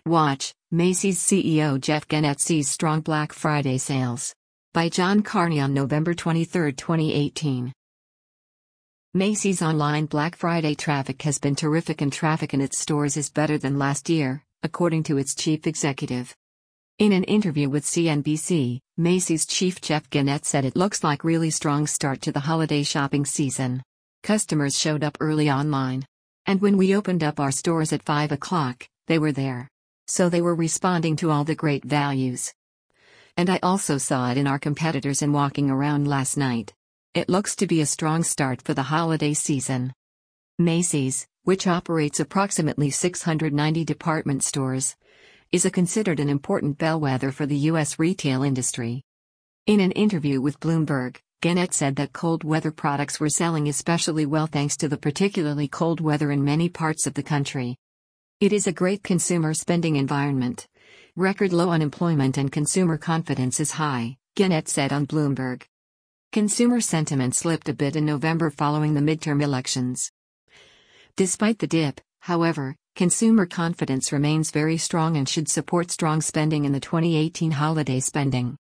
Watch, Macy's CEO Jeff Gennette sees strong Black Friday sales. By John Carney on November 23, 2018. Macy's online Black Friday traffic has been terrific and traffic in its stores is better than last year, according to its chief executive. In an interview with CNBC, Macy's chief Jeff Gennette said it looks like really strong start to the holiday shopping season. Customers showed up early online. And when we opened up our stores at 5 o'clock, they were there. So they were responding to all the great values. And I also saw it in our competitors and walking around last night. It looks to be a strong start for the holiday season. Macy's, which operates approximately 690 department stores, is considered an important bellwether for the U.S. retail industry. In an interview with Bloomberg, Gennette said that cold weather products were selling especially well thanks to the particularly cold weather in many parts of the country. It is a great consumer spending environment. Record low unemployment and consumer confidence is high, Gennette said on Bloomberg. Consumer sentiment slipped a bit in November following the midterm elections. Despite the dip, however, consumer confidence remains very strong and should support strong spending in the 2018 holiday spending.